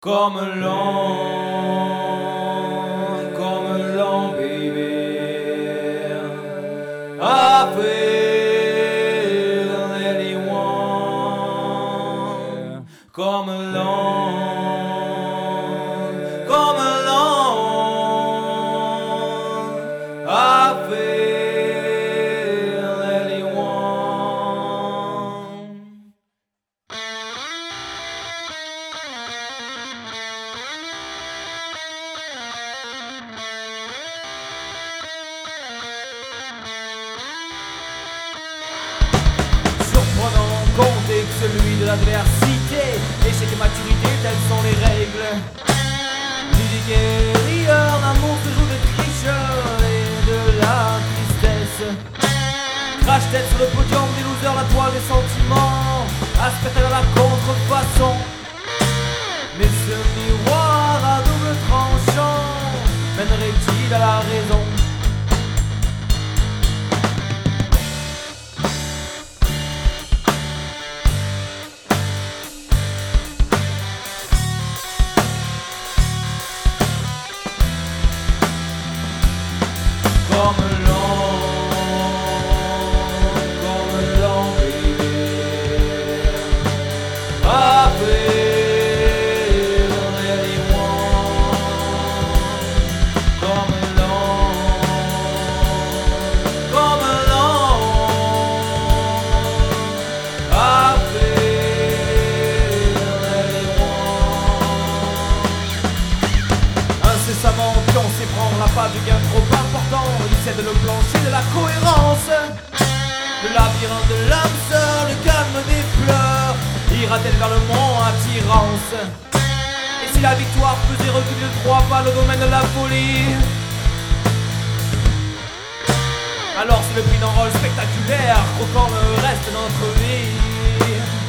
Comme l'an, baby. I feel anyone. Comme l'an, I feel anyone. Surprenant contexte, celui de l'adversité. Échec et maturité, telles sont les règles. Musique et rigueur, l'amour se joue de tricheur et de la tristesse. Crash tête sur le podium des losers, la toile des sentiments. Aspect à la contrefaçon. Mais ce miroir à double tranchant mènerait-il à la raison? Comme l'an, baby. I feel anyone. Comme l'an, I feel anyone. Incessamment pioncé prendre la pas du gain trop important. Il cède le plancher de la cohérence. Le labyrinthe de l'âme sœur, le calme des pleurs ira-t-elle vers le mont attirance? Et si la victoire faisait reculer de 3 pas le domaine de la folie, alors c'est le prix d'un rôle spectaculaire croquant le reste de notre vie.